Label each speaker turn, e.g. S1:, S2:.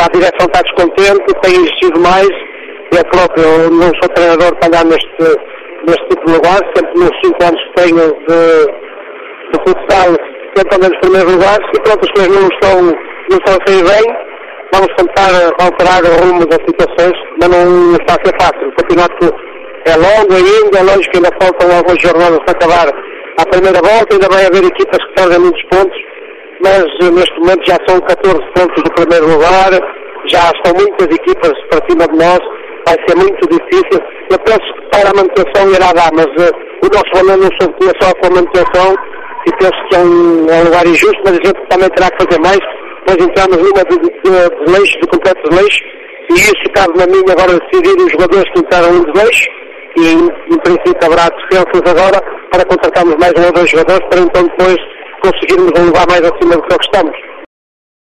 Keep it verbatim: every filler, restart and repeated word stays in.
S1: a direção está descontente, tem exigido mais. Eu próprio não sou treinador para andar neste, neste tipo de lugar, sempre nos cinco anos que tenho de, de futsal, sempre ando nos primeiros lugares, e pronto, as coisas não estão, não estão a sair bem. Vamos tentar alterar o rumo das situações, mas não está a ser fácil. O campeonato é longo ainda, é lógico que ainda faltam algumas jornadas para acabar a primeira volta, ainda vai haver equipas que perdem muitos pontos, mas neste momento já são catorze pontos do primeiro lugar, já estão muitas equipas para cima de nós, vai ser muito difícil. Eu penso que para a manutenção irá dar, mas uh, o nosso valor não se obtinha só com a manutenção, e penso que é um, é um lugar injusto, mas a gente também terá que fazer mais. Nós entramos numa de, de, de desleixo, de completo desleixo, e isso cabe na minha agora decidir os jogadores que entraram em desleixo, e em, em princípio haverá defensas agora para contratarmos mais um ou dois jogadores para então depois conseguirmos um lugar mais acima do que estamos.